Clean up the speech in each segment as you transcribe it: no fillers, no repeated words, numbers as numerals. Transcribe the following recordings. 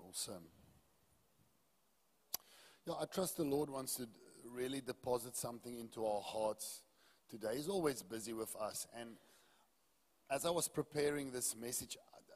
Awesome. Yeah, I trust the Lord wants to really deposit something into our hearts today. He's always busy with us. And as I was preparing this message,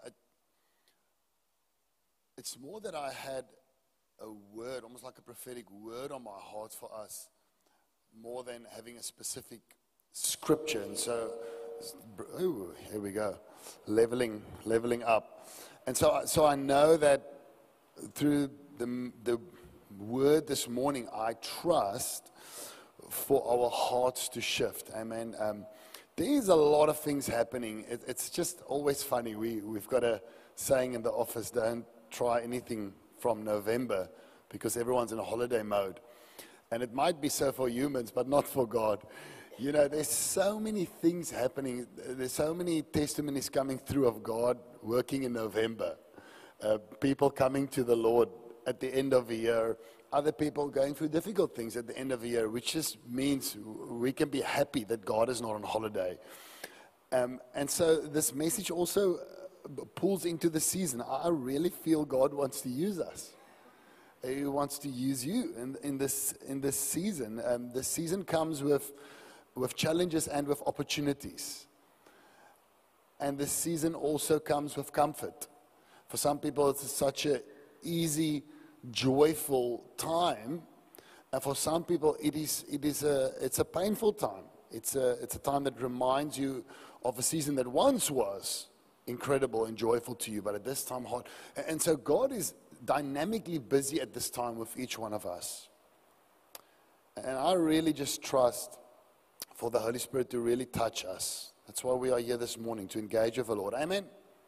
it's more that I had a word, almost like a prophetic word on my heart for us, more than having a specific scripture. And so, here we go, leveling up. And so I know that through the word this morning, I trust for our hearts to shift. Amen. There's a lot of things happening. It's just always funny. We've got a saying in the office, don't try anything from November, because everyone's in a holiday mode. And it might be so for humans, but not for God. You know, there's so many things happening. There's so many testimonies coming through of God working in November. People coming to the Lord at the end of the year. Other people going through difficult things at the end of the year, which just means we can be happy that God is not on holiday. And so this message also pulls into the season. I really feel God wants to use us. He wants to use you in this season. The season comes with challenges and with opportunities. And this season also comes with comfort. For some people, it's such an easy, joyful time. And for some people, it's a painful time. It's a time that reminds you of a season that once was incredible and joyful to you, but at this time hard. And so God is dynamically busy at this time with each one of us. And I really just trust for the Holy Spirit to really touch us. That's why we are here this morning, to engage with the Lord. Amen.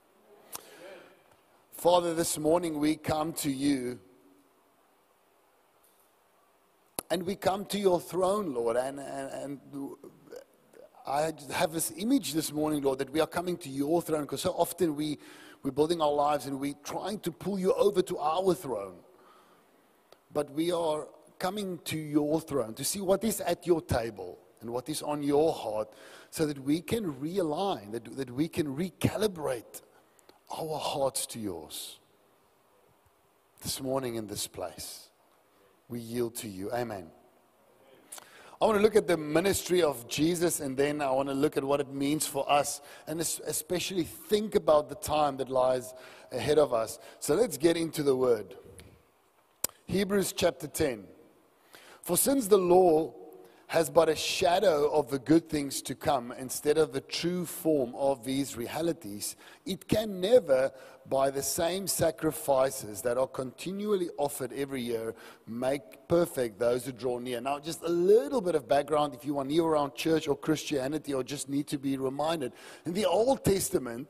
Father, this morning we come to you, and we come to your throne, Lord, and I have this image this morning, Lord, that we are coming to your throne, because so often we're building our lives and we're trying to pull you over to our throne. But we are coming to your throne to see what is at your table and what is on your heart, so that we can realign, that we can recalibrate our hearts to yours. This morning in this place, we yield to you. Amen. I want to look at the ministry of Jesus, and then I want to look at what it means for us, and especially think about the time that lies ahead of us. So let's get into the word. Hebrews chapter 10. For since the law has but a shadow of the good things to come instead of the true form of these realities, it can never, by the same sacrifices that are continually offered every year, make perfect those who draw near. Now, just a little bit of background if you are new around church or Christianity or just need to be reminded. In the Old Testament,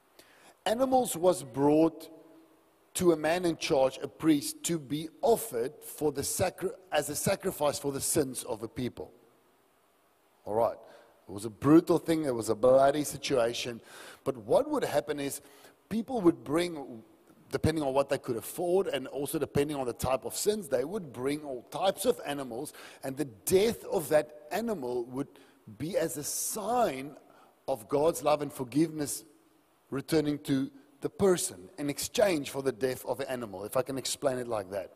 animals was brought to a man in charge, a priest, to be offered for as a sacrifice for the sins of the people. All right. It was a brutal thing. It was a bloody situation. But what would happen is people would bring, depending on what they could afford and also depending on the type of sins, they would bring all types of animals, and the death of that animal would be as a sign of God's love and forgiveness returning to the person in exchange for the death of the animal, if I can explain it like that.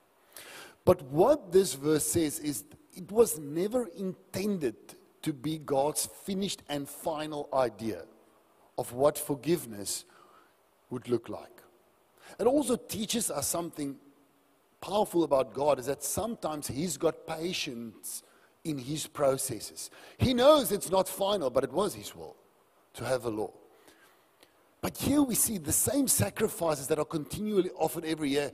But what this verse says is it was never intended to be God's finished and final idea of what forgiveness would look like. It also teaches us something powerful about God, is that sometimes He's got patience in His processes. He knows it's not final, but it was His will to have a law. But here we see the same sacrifices that are continually offered every year.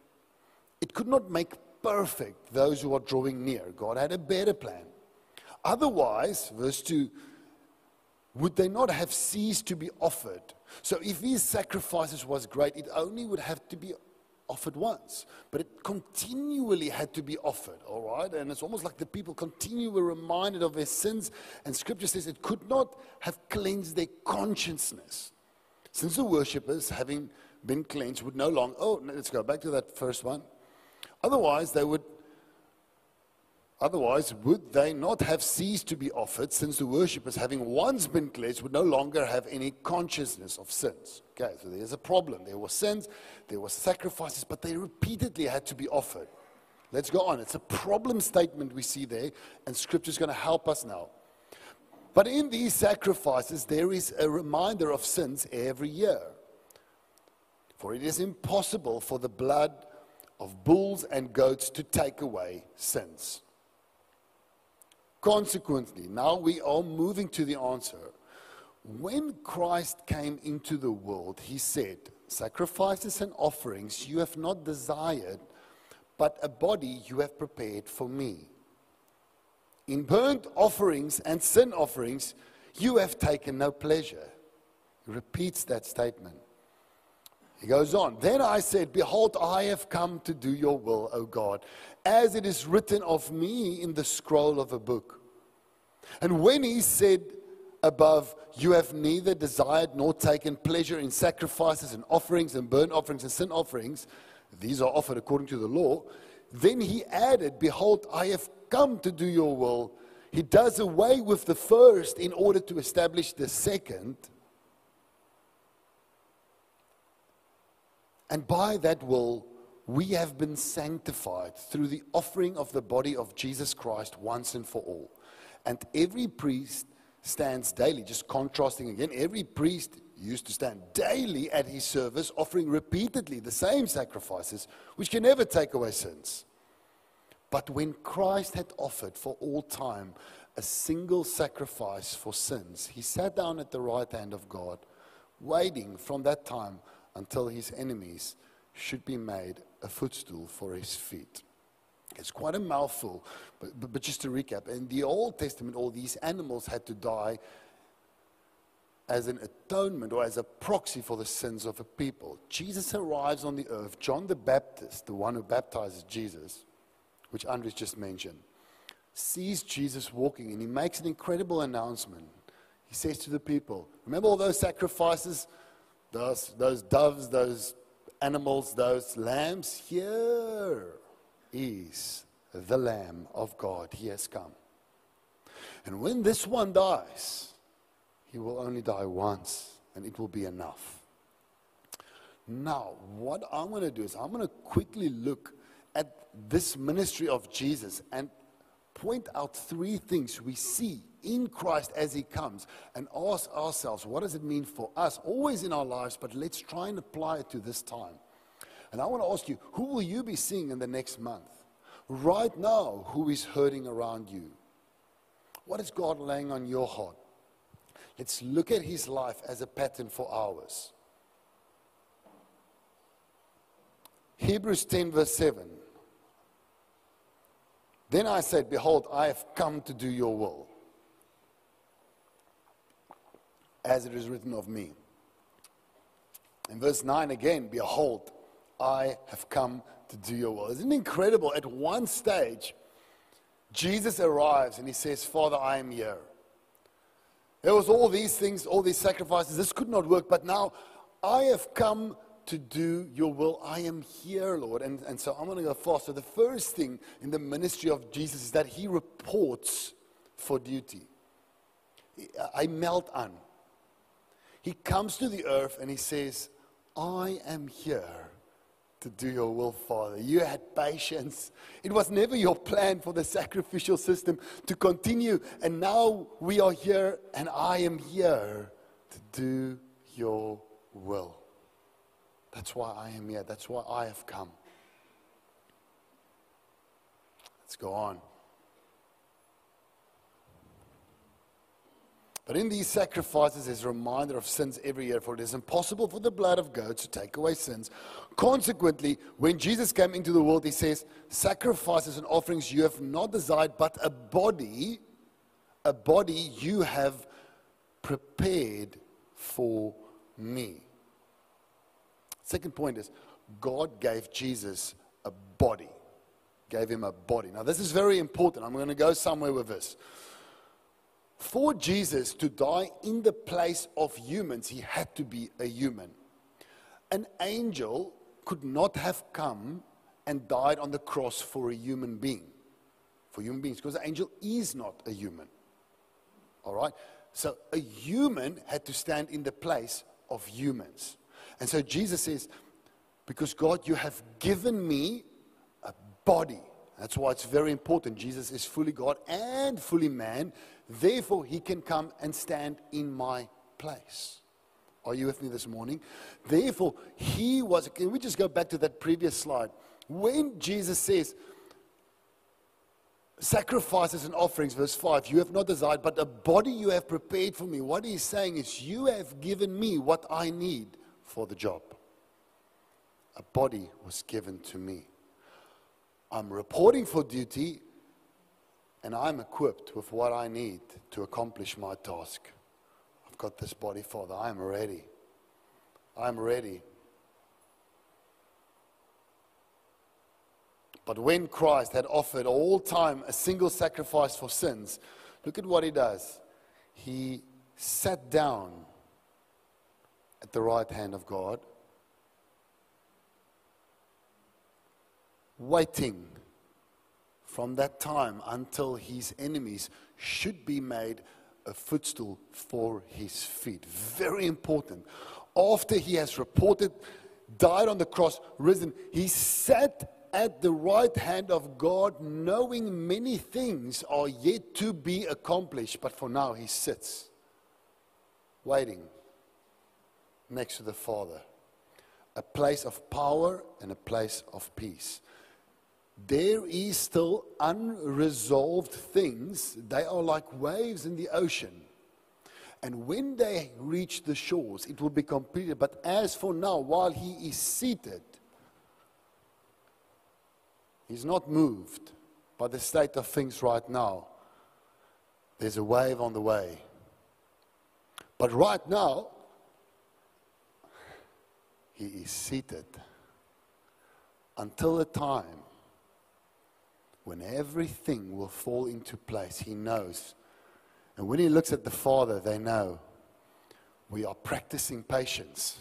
It could not make perfect those who are drawing near. God had a better plan. Otherwise, verse 2, would they not have ceased to be offered? So if these sacrifices was great, it only would have to be offered once. But it continually had to be offered, all right? And it's almost like the people continually were reminded of their sins. And Scripture says it could not have cleansed their consciousness. Since the worshippers, having been cleansed, would no longer... Oh, let's go back to that first one. Otherwise, they would Otherwise, would they not have ceased to be offered, since the worshippers, having once been cleansed, would no longer have any consciousness of sins? Okay, so there's a problem. There were sins, there were sacrifices, but they repeatedly had to be offered. Let's go on. It's a problem statement we see there, and Scripture's going to help us now. But in these sacrifices, there is a reminder of sins every year. For it is impossible for the blood of bulls and goats to take away sins. Consequently, now we are moving to the answer. When Christ came into the world, he said, sacrifices and offerings you have not desired, but a body you have prepared for me. In burnt offerings and sin offerings, you have taken no pleasure. He repeats that statement. He goes on, then I said, behold, I have come to do your will, O God, as it is written of me in the scroll of a book. And when he said above, you have neither desired nor taken pleasure in sacrifices and offerings and burnt offerings and sin offerings, these are offered according to the law, then he added, behold, I have come to do your will. He does away with the first in order to establish the second. And by that will, we have been sanctified through the offering of the body of Jesus Christ once and for all. And every priest stands daily, just contrasting again, every priest used to stand daily at his service, offering repeatedly the same sacrifices, which can never take away sins. But when Christ had offered for all time a single sacrifice for sins, he sat down at the right hand of God, waiting from that time until his enemies should be made a footstool for his feet. It's quite a mouthful, but just to recap, in the Old Testament, all these animals had to die as an atonement or as a proxy for the sins of a people. Jesus arrives on the earth. John the Baptist, the one who baptizes Jesus, which Andres just mentioned, sees Jesus walking, and he makes an incredible announcement. He says to the people, remember all those sacrifices? Those doves, those animals, those lambs? Here is the Lamb of God. He has come. And when this one dies, he will only die once, and it will be enough. Now, what I'm going to do is I'm going to quickly look at this ministry of Jesus and point out three things we see in Christ as he comes, and ask ourselves, what does it mean for us, always in our lives, but let's try and apply it to this time. And I want to ask you, who will you be seeing in the next month? Right now, who is hurting around you? What is God laying on your heart? Let's look at his life as a pattern for ours. Hebrews 10 verse 7. Then I said, behold, I have come to do your will, as it is written of me. In verse 9 again, behold, I have come to do your will. Isn't it incredible? At one stage, Jesus arrives and he says, Father, I am here. There was all these things, all these sacrifices. This could not work, but now I have come to do your will. I am here, Lord. And so I'm going to go fast. So the first thing in the ministry of Jesus is that he reports for duty. I melt on. He comes to the earth and he says, I am here to do your will, Father. You had patience. It was never your plan for the sacrificial system to continue. And now we are here and I am here to do your will. That's why I am here. That's why I have come. Let's go on. But in these sacrifices is a reminder of sins every year, for it is impossible for the blood of goats to take away sins. Consequently, when Jesus came into the world, he says, sacrifices and offerings you have not desired, but a body you have prepared for me. Second point is, God gave Jesus a body. Gave him a body. Now this is very important. I'm going to go somewhere with this. For Jesus to die in the place of humans, he had to be a human. An angel could not have come and died on the cross for a human being. for human beings, because the angel is not a human. All right? So a human had to stand in the place of humans. And so Jesus says, because God, you have given me a body. That's why it's very important. Jesus is fully God and fully man. Therefore, he can come and stand in my place. Are you with me this morning? Therefore, he was, can we just go back to that previous slide? When Jesus says, sacrifices and offerings, verse 5, you have not desired, but a body you have prepared for me. What he's saying is, you have given me what I need for the job. A body was given to me. I'm reporting for duty, and I'm equipped with what I need to accomplish my task. I've got this body, Father. I'm ready. I'm ready. But when Christ had offered all time a single sacrifice for sins, look at what he does. He sat down at the right hand of God, waiting from that time until his enemies should be made a footstool for his feet. Very important. After he has reported, died on the cross, risen, he sat at the right hand of God, knowing many things are yet to be accomplished. But for now, he sits, waiting next to the Father. A place of power and a place of peace. There is still unresolved things. They are like waves in the ocean. And when they reach the shores, it will be completed. But as for now, while he is seated, he's not moved by the state of things right now. There's a wave on the way. But right now, he is seated until the time when everything will fall into place. He knows. And when he looks at the Father, they know we are practicing patience.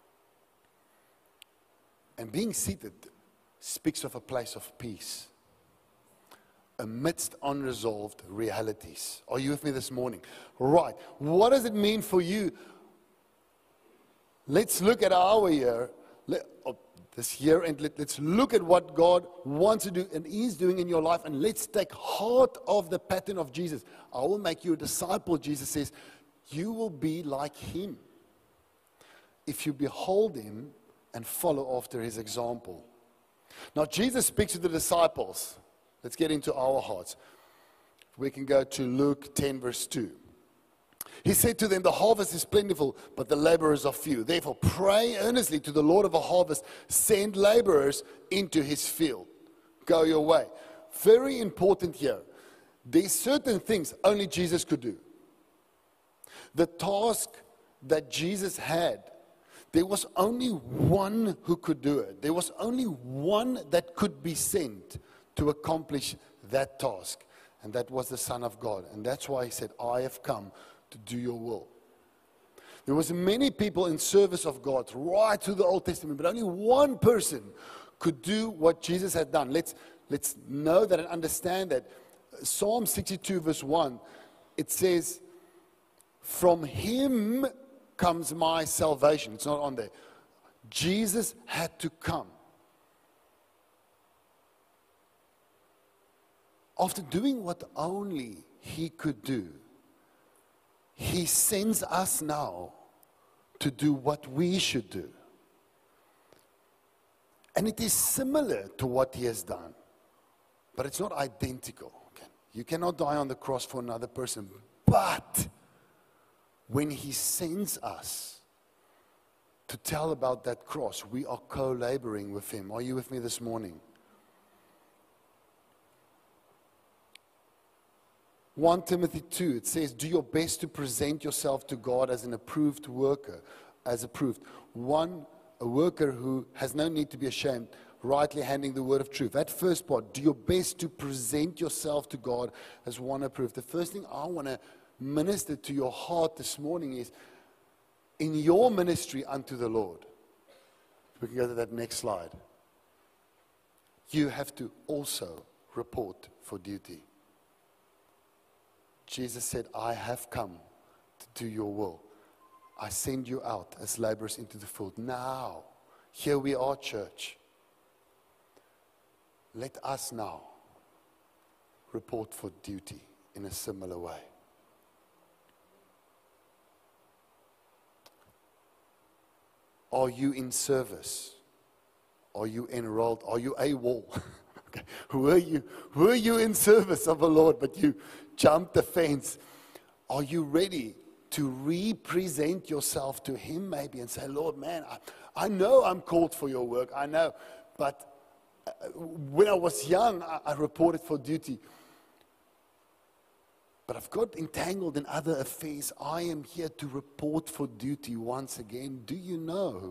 And being seated speaks of a place of peace amidst unresolved realities. Are you with me this morning? Right. What does it mean for you? Let's look at our year, this year, and let's look at what God wants to do and is doing in your life, and let's take heart of the pattern of Jesus. I will make you a disciple, Jesus says. You will be like him if you behold him and follow after his example. Now, Jesus speaks to the disciples. Let's get into our hearts. We can go to Luke 10, verse 2. He said to them, the harvest is plentiful, but the laborers are few. Therefore, pray earnestly to the Lord of the harvest, send laborers into his field. Go your way. Very important here. There's certain things only Jesus could do. The task that Jesus had, there was only one who could do it. There was only one that could be sent to accomplish that task. And that was the Son of God. And that's why he said, I have come to do your will. There was many people in service of God right through the Old Testament, but only one person could do what Jesus had done. Let's know that and understand that. Psalm 62 verse 1, it says, from him comes my salvation. It's not on there. Jesus had to come. After doing what only he could do, he sends us now to do what we should do. And it is similar to what he has done, but it's not identical. Okay? You cannot die on the cross for another person. But when he sends us to tell about that cross, we are co-laboring with him. Are you with me this morning? 1 Timothy 2, it says, do your best to present yourself to God as an approved worker, a worker who has no need to be ashamed, rightly handling the word of truth. That first part, do your best to present yourself to God as one approved. The first thing I want to minister to your heart this morning is, in your ministry unto the Lord, we can go to that next slide, you have to also report for duty. Jesus said, I have come to do your will. I send you out as laborers into the field. Now, here we are, church. Let us now report for duty in a similar way. Are you in service? Are you enrolled? Are you AWOL? Okay. Were you in service of the Lord, but you jumped the fence? Are you ready to represent yourself to Him maybe and say, Lord, man, I know I'm called for your work. I know. But when I was young, I reported for duty. But I've got entangled in other affairs. I am here to report for duty once again. Do you know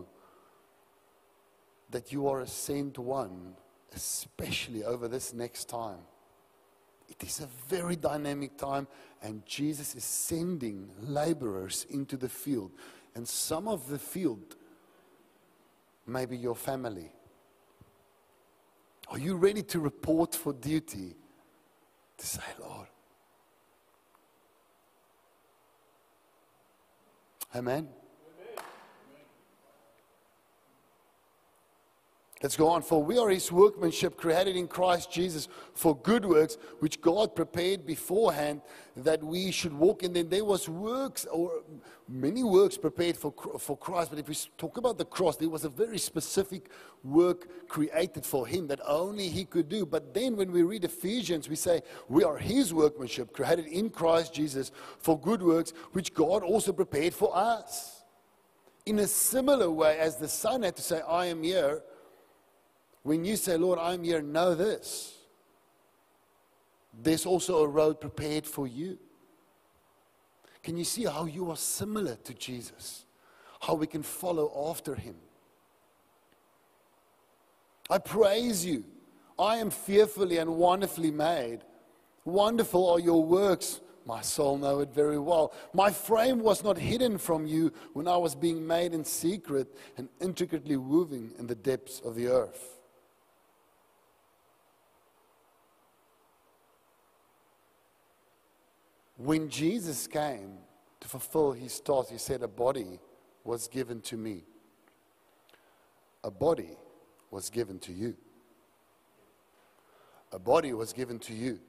that you are a sent one, especially over this next time? It is a very dynamic time, and Jesus is sending laborers into the field. And some of the field may be your family. Are you ready to report for duty? To say, Lord. Amen. Let's go on. For we are His workmanship, created in Christ Jesus for good works, which God prepared beforehand that we should walk in them. There was works, or many works prepared for Christ. But if we talk about the cross, there was a very specific work created for Him that only He could do. But then when we read Ephesians, we say we are His workmanship, created in Christ Jesus for good works, which God also prepared for us. In a similar way as the Son had to say, I am here. When you say, Lord, I'm here, know this. There's also a road prepared for you. Can you see how you are similar to Jesus? How we can follow after Him? I praise you. I am fearfully and wonderfully made. Wonderful are your works. My soul know it very well. My frame was not hidden from you when I was being made in secret and intricately woven in the depths of the earth. When Jesus came to fulfill His task, He said, a body was given to me. A body was given to you. A body was given to you.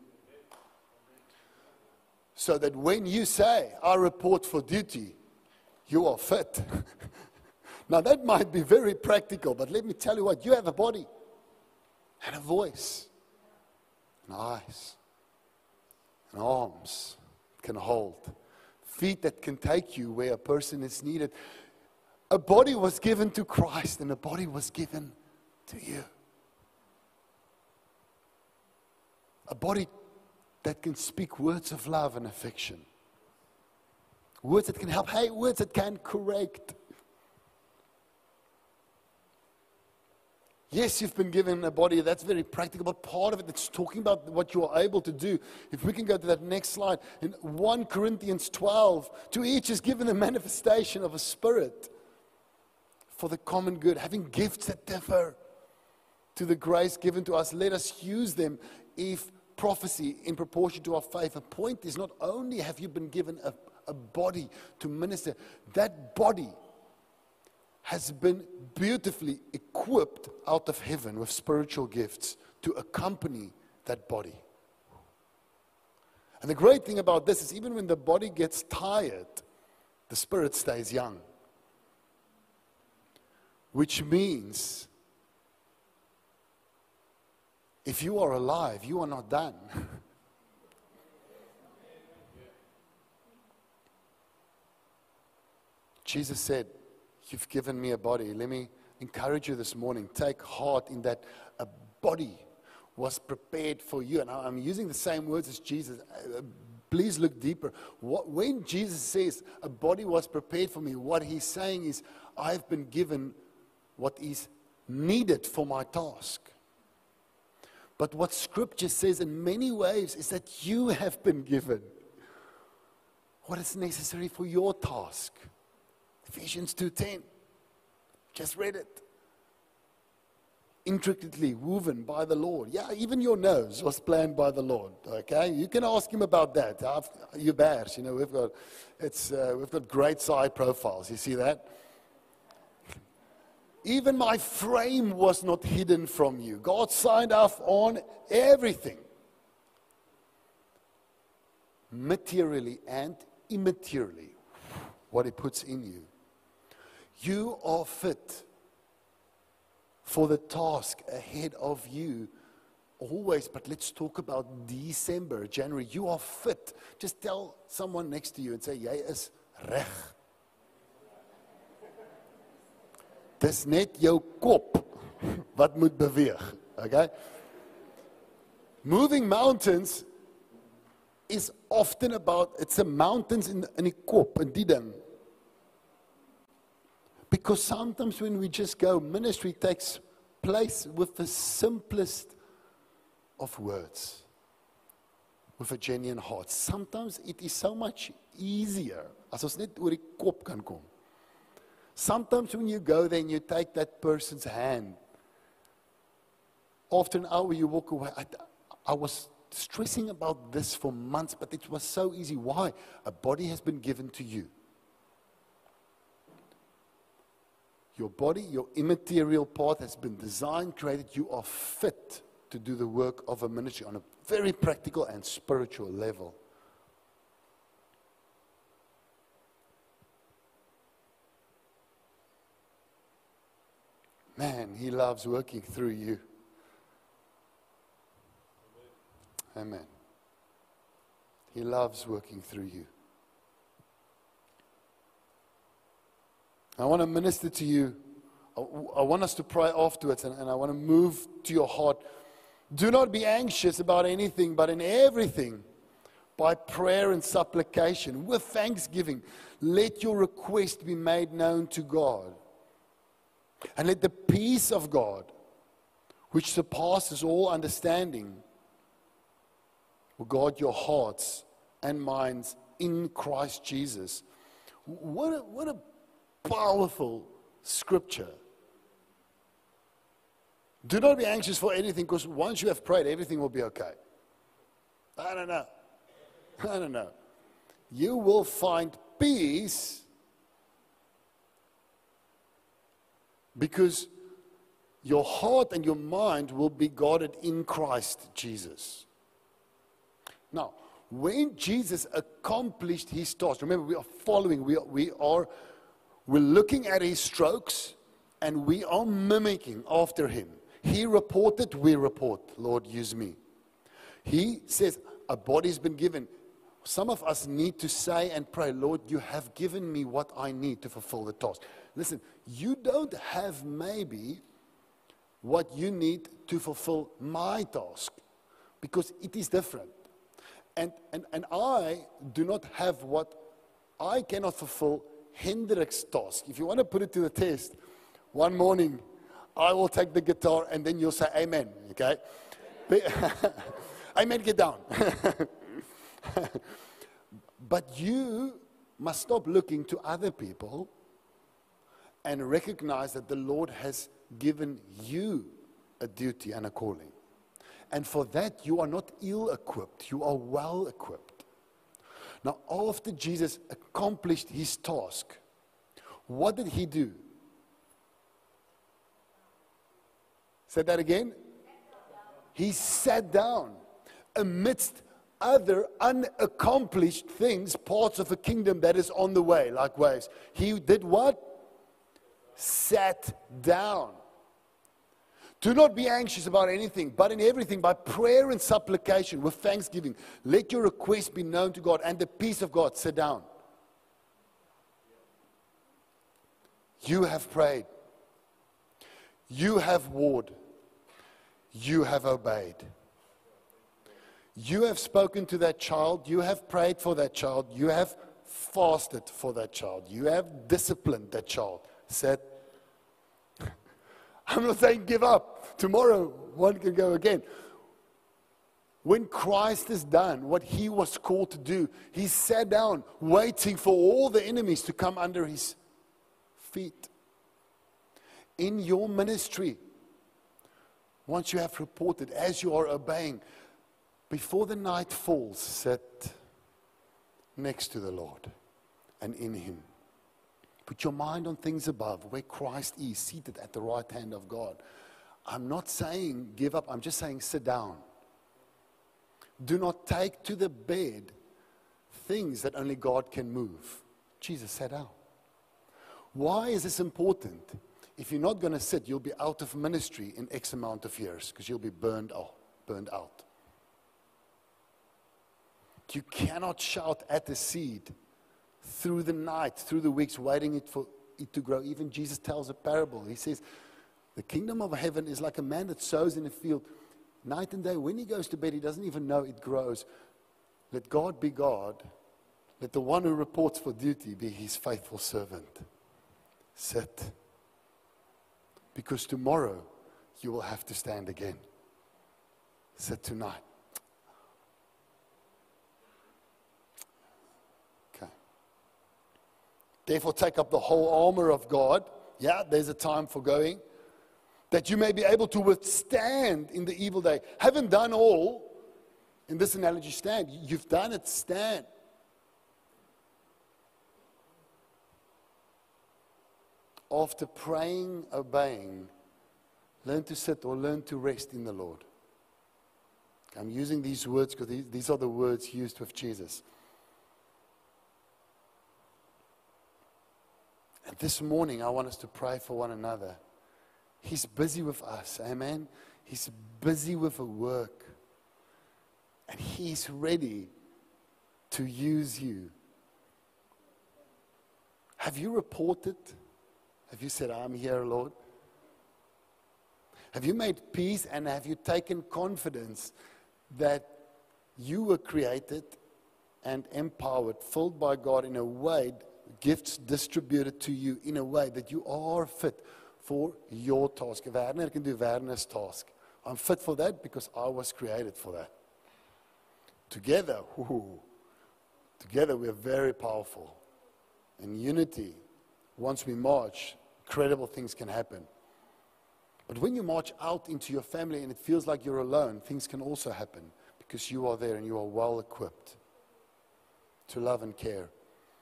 So that when you say, I report for duty, you are fit. Now that might be very practical, but let me tell you what, you have a body and a voice and eyes and arms can hold, feet that can take you where a person is needed. A body was given to Christ, and a body was given to you. A body that can speak words of love and affection. Words that can help, words that can correct. Yes, you've been given a body that's very practical, but part of it, it's talking about what you are able to do. If we can go to that next slide, in 1 Corinthians 12, to each is given a manifestation of a spirit for the common good, having gifts that differ to the grace given to us. Let us use them. If prophecy in proportion to our faith. The point is not only have you been given a body to minister, that body has been beautifully equipped out of heaven with spiritual gifts to accompany that body. And the great thing about this is even when the body gets tired, the spirit stays young. Which means if you are alive, you are not done. Jesus said, you've given me a body. Let me encourage you this morning. Take heart in that a body was prepared for you. And I'm using the same words as Jesus. Please look deeper. When Jesus says a body was prepared for me, what he's saying is, I've been given what is needed for my task. But what Scripture says in many ways is that you have been given what is necessary for your task. Ephesians 2:10. Just read it. intricately woven by the Lord. Yeah, even your nose was planned by the Lord. Okay, you can ask him about that. You bears, we've got great side profiles. You see that? Even my frame was not hidden from you. God signed off on everything, materially and immaterially, what he puts in you. You are fit for the task ahead of you always. But let's talk about December, January. You are fit. Just tell someone next to you and say, jy is reg. Dis net jou kop wat moet beweeg. Okay? Moving mountains is often about, it's the mountains in die kop, in die ding. Because sometimes when we just go, ministry takes place with the simplest of words, with a genuine heart. Sometimes it is so much easier as ons net oor die kop kan kom. Sometimes when you go there and you take that person's hand, after an hour you walk away. I was stressing about this for months, but it was so easy. Why? A body has been given to you. Your body, your immaterial part has been designed, created. You are fit to do the work of a ministry on a very practical and spiritual level. Man, he loves working through you. Amen. He loves working through you. I want to minister to you. I want us to pray afterwards, and I want to move to your heart. Do not be anxious about anything, but in everything, by prayer and supplication, with thanksgiving, let your request be made known to God. And let the peace of God, which surpasses all understanding, will guard your hearts and minds in Christ Jesus. What a powerful scripture. Do not be anxious for anything, because once you have prayed, everything will be okay. I don't know. You will find peace because your heart and your mind will be guarded in Christ Jesus. Now, when Jesus accomplished his task, remember we are following, we're looking at his strokes, and we are mimicking after him. He reported, we report. Lord, use me. He says, a body's been given. Some of us need to say and pray, Lord, you have given me what I need to fulfill the task. Listen, you don't have maybe what you need to fulfill my task, because it is different. And I do not have what I cannot fulfill Hendrik's task. If you want to put it to the test, one morning I will take the guitar and then you'll say amen, okay? Amen, get down. But you must stop looking to other people and recognize that the Lord has given you a duty and a calling. And for that, you are not ill-equipped. You are well-equipped. Now, after Jesus accomplished his task, what did he do? Say that again. He sat down amidst other unaccomplished things, parts of a kingdom that is on the way, like waves. He did what? Sat down. Do not be anxious about anything, but in everything, by prayer and supplication, with thanksgiving, let your requests be known to God, and the peace of God. Sit down. You have prayed. You have warred. You have obeyed. You have spoken to that child. You have prayed for that child. You have fasted for that child. You have disciplined that child. Said, I'm not saying give up. Tomorrow, one can go again. When Christ is done what he was called to do, he sat down waiting for all the enemies to come under his feet. In your ministry, once you have reported, as you are obeying, before the night falls, sit next to the Lord and in Him. Put your mind on things above, where Christ is, seated at the right hand of God. I'm not saying give up, I'm just saying sit down. Do not take to the bed things that only God can move. Jesus sat down. Why is this important? If you're not going to sit, you'll be out of ministry in X amount of years because you'll be burned out. You cannot shout at the seed through the night, through the weeks, waiting for it to grow. Even Jesus tells a parable. He says, the kingdom of heaven is like a man that sows in a field night and day. When he goes to bed, he doesn't even know it grows. Let God be God. Let the one who reports for duty be His faithful servant. Sit. Because tomorrow you will have to stand again. Sit tonight. Okay. Therefore take up the whole armor of God. Yeah, there's a time for going. That you may be able to withstand in the evil day. Haven't done all. In this analogy, stand. You've done it, stand. After praying, obeying, learn to sit or learn to rest in the Lord. I'm using these words because these are the words used with Jesus. And this morning, I want us to pray for one another. He's busy with us, amen? He's busy with a work. And He's ready to use you. Have you reported? Have you said, I'm here, Lord? Have you made peace and have you taken confidence that you were created and empowered, filled by God in a way, gifts distributed to you in a way that you are fit for your task? Werner can do Werner's task. I'm fit for that because I was created for that. Together, together we are very powerful. In unity, once we march, incredible things can happen. But when you march out into your family and it feels like you're alone, things can also happen because you are there and you are well equipped to love and care.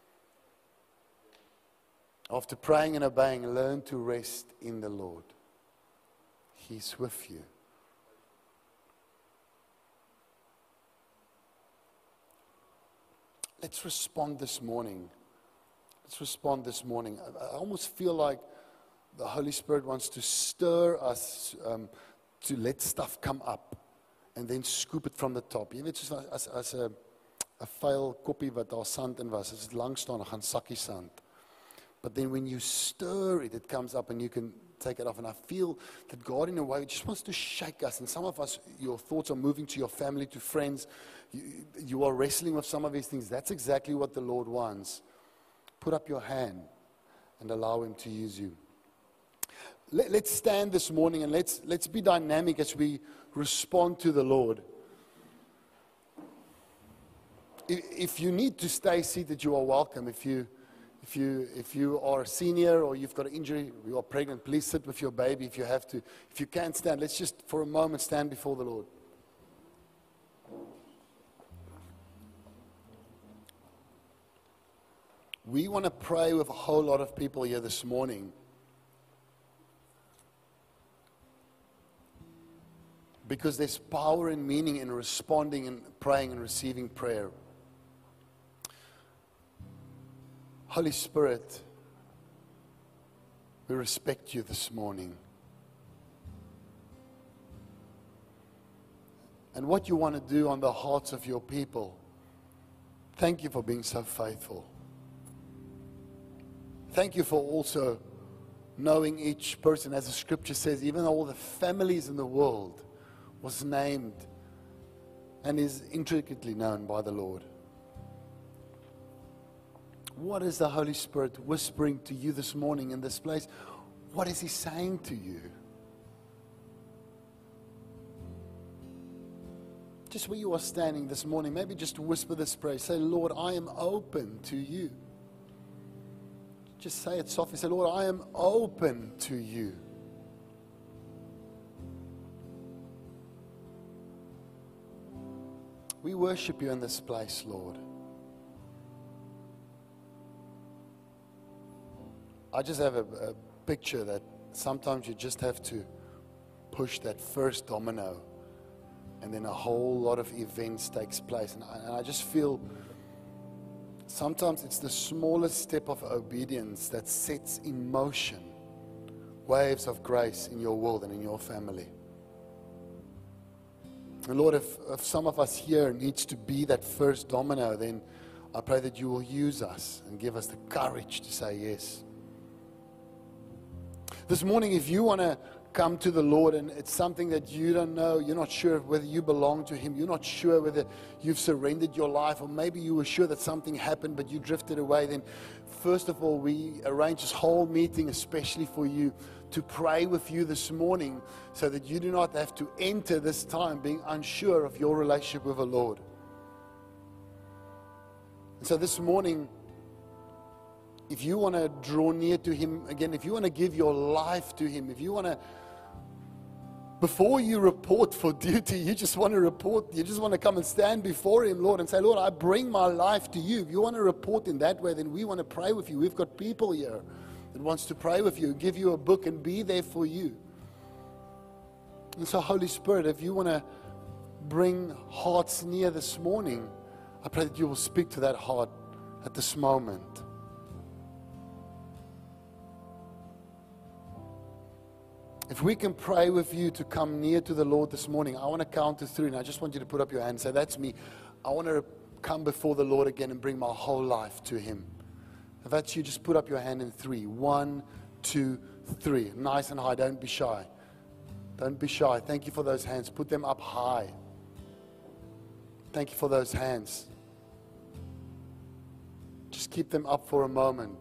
After praying and obeying, learn to rest in the Lord. He's with you. Let's respond this morning. Let's respond this morning. I almost feel like the Holy Spirit wants to stir us to let stuff come up and then scoop it from the top. Jy weet, soos as 'n vuil koppie wat daar sand in was, as dit lank staan, gaan sakkie sand. But then when you stir it, it comes up and you can take it off. And I feel that God in a way just wants to shake us. And some of us, your thoughts are moving to your family, to friends. You are wrestling with some of these things. That's exactly what the Lord wants. Put up your hand and allow Him to use you. Let's stand this morning and let's be dynamic as we respond to the Lord. If you need to stay seated, you are welcome. If you are a senior or you've got an injury, you are pregnant, please sit with your baby if you have to. If you can't stand, let's just for a moment stand before the Lord. We want to pray with a whole lot of people here this morning. Because there's power and meaning in responding and praying and receiving prayer. Holy Spirit, we respect you this morning. And what you want to do on the hearts of your people. Thank you for being so faithful. Thank you for also knowing each person, as the scripture says, even all the families in the world was named and is intricately known by the Lord. What is the Holy Spirit whispering to you this morning in this place? What is He saying to you? Just where you are standing this morning, maybe just whisper this prayer. Say, Lord, I am open to you. Just say it softly. Say, Lord, I am open to you. We worship you in this place, Lord. I just have a picture that sometimes you just have to push that first domino, and then a whole lot of events takes place. And I just feel sometimes it's the smallest step of obedience that sets in motion waves of grace in your world and in your family. And Lord, if some of us here needs to be that first domino, then I pray that you will use us and give us the courage to say yes. This morning, if you want to come to the Lord and it's something that you don't know, you're not sure whether you belong to Him, you're not sure whether you've surrendered your life, or maybe you were sure that something happened but you drifted away, then first of all, we arrange this whole meeting especially for you to pray with you this morning so that you do not have to enter this time being unsure of your relationship with the Lord. And so this morning, if you want to draw near to Him again, if you want to give your life to Him, if you want to, before you report for duty, you just want to come and stand before Him, Lord, and say, Lord, I bring my life to you. If you want to report in that way, then we want to pray with you. We've got people here that wants to pray with you, give you a book and be there for you. And so, Holy Spirit, if you want to bring hearts near this morning, I pray that you will speak to that heart at this moment. If we can pray with you to come near to the Lord this morning, I want to count to 3, and I just want you to put up your hand and say, that's me. I want to come before the Lord again and bring my whole life to Him. If that's you, just put up your hand in 3. 1, 2, 3. Nice and high. Don't be shy. Don't be shy. Thank you for those hands. Put them up high. Thank you for those hands. Just keep them up for a moment.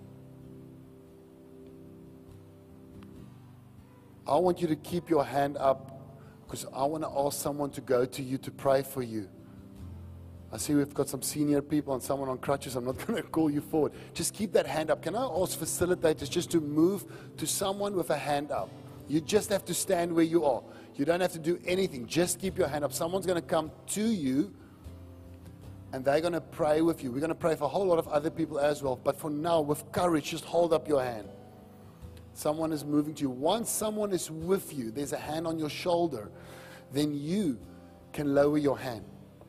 I want you to keep your hand up because I want to ask someone to go to you to pray for you. I see we've got some senior people and someone on crutches. I'm not going to call you forward. Just keep that hand up. Can I ask facilitators just to move to someone with a hand up? You just have to stand where you are. You don't have to do anything. Just keep your hand up. Someone's going to come to you and they're going to pray with you. We're going to pray for a whole lot of other people as well. But for now, with courage, just hold up your hand. Someone is moving to you. Once someone is with you, there's a hand on your shoulder, then you can lower your hand.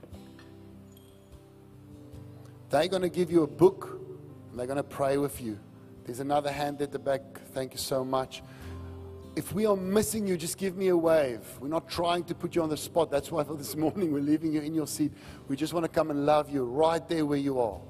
They're going to give you a book, and they're going to pray with you. There's another hand at the back. Thank you so much. If we are missing you, just give me a wave. We're not trying to put you on the spot. That's why for this morning we're leaving you in your seat. We just want to come and love you right there where you are.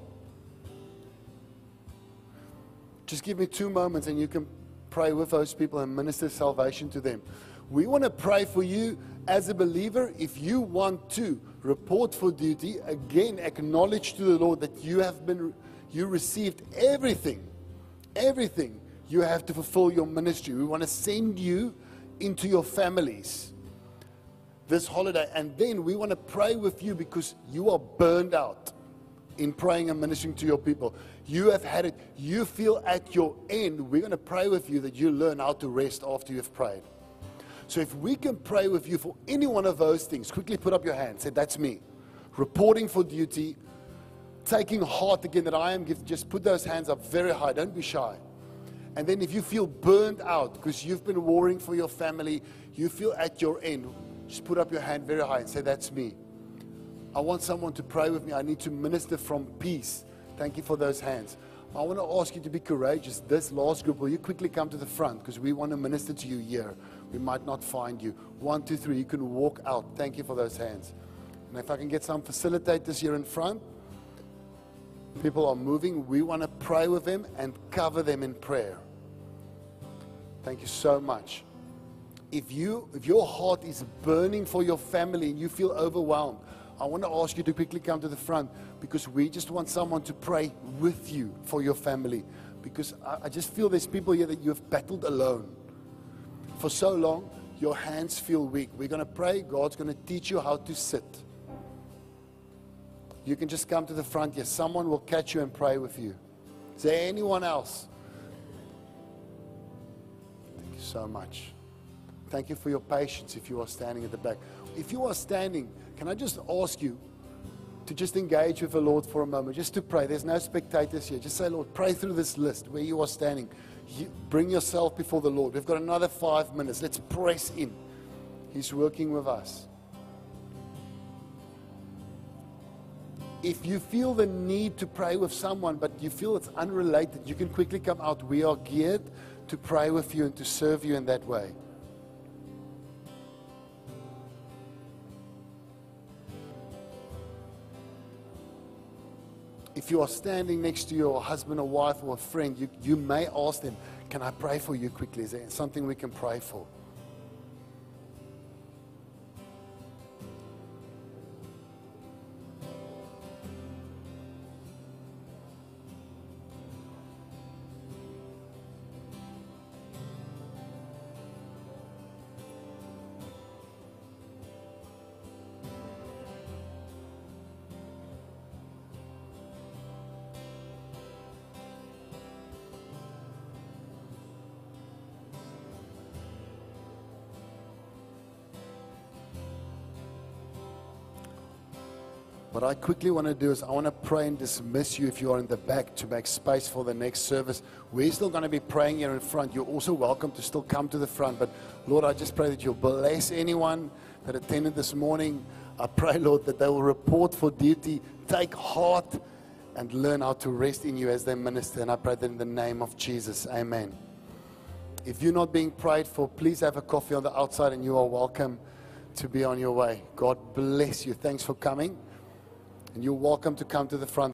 Just give me 2 moments and you can pray with those people and minister salvation to them. We want to pray for you as a believer. If you want to report for duty, again, acknowledge to the Lord that you received everything you have to fulfill your ministry. We want to send you into your families this holiday, and then we want to pray with you because you are burned out in praying and ministering to your people. You have had it. You feel at your end. We're going to pray with you that you learn how to rest after you've prayed. So if we can pray with you for any one of those things, quickly put up your hand. Say, that's me. Reporting for duty, taking heart again that I am gifted. Just put those hands up very high. Don't be shy. And then if you feel burned out because you've been warring for your family, you feel at your end, just put up your hand very high and say, that's me. I want someone to pray with me. I need to minister from peace. Thank you for those hands. I want to ask you to be courageous. This last group, will you quickly come to the front because we want to minister to you here. We might not find you. 1, 2, 3, you can walk out. Thank you for those hands. And if I can get some facilitators here in front, people are moving. We want to pray with them and cover them in prayer. Thank you so much. If your heart is burning for your family and you feel overwhelmed, I want to ask you to quickly come to the front because we just want someone to pray with you for your family. Because I just feel there's people here that you have battled alone. For so long, your hands feel weak. We're going to pray. God's going to teach you how to sit. You can just come to the front here. Someone will catch you and pray with you. Is there anyone else? Thank you so much. Thank you for your patience if you are standing at the back. If you are standing, can I just ask you to just engage with the Lord for a moment, just to pray. There's no spectators here. Just say, Lord, pray through this list where you are standing. Bring yourself before the Lord. We've got another 5 minutes. Let's press in. He's working with us. If you feel the need to pray with someone, but you feel it's unrelated, you can quickly come out. We are geared to pray with you and to serve you in that way. If you are standing next to your husband or wife or a friend, you may ask them, can I pray for you quickly? Is there something we can pray for? What I quickly want to do is I want to pray and dismiss you if you are in the back to make space for the next service. We're still going to be praying here in front. You're also welcome to still come to the front. But Lord, I just pray that you'll bless anyone that attended this morning. I pray, Lord, that they will report for duty, take heart, and learn how to rest in you as they minister. And I pray that in the name of Jesus. Amen. If you're not being prayed for, please have a coffee on the outside and you are welcome to be on your way. God bless you. Thanks for coming. And you're welcome to come to the front.